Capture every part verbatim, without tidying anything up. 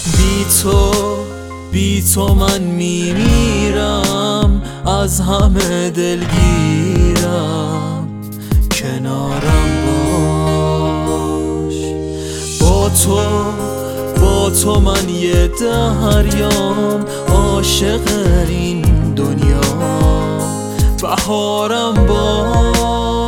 بی تو بی تو من میمیرم، از همه دلگیرم، کنارم باش. با تو با تو من یه دریام، عاشق این دنیا، بهارم باش.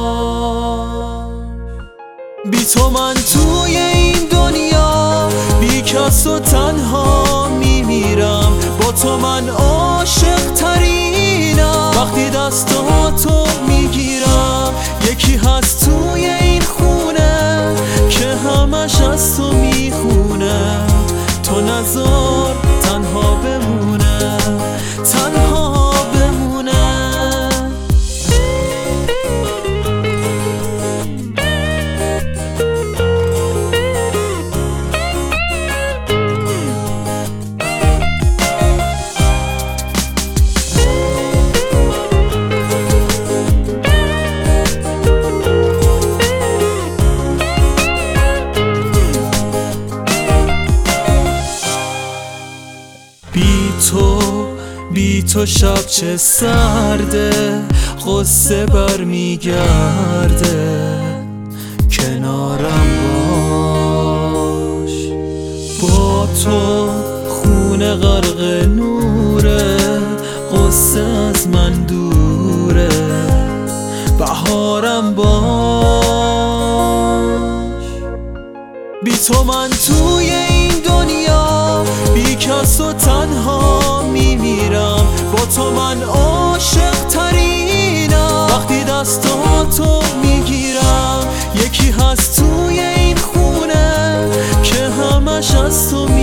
بی تو من توی این دنیا بی کس و تنها میمیرم، با تو من عاشق ترینم. وقتی دستاتو میگیرم یکی هست توی این خونه که همش از تو میخونه، تو نذار تنها بمونه، تنها بمونه. بی تو بی تو شب چه سرده، غصه برمیگرده، کنارم باش. با تو خونه غرق نوره، غصه از من دوره، بهارم باش. بی تو من توی این دنیا بی کس و تنها میمیرم، با تو من عاشق ترینم. وقتی دستاتو میگیرم یکی هست توی این خونه که همش از تو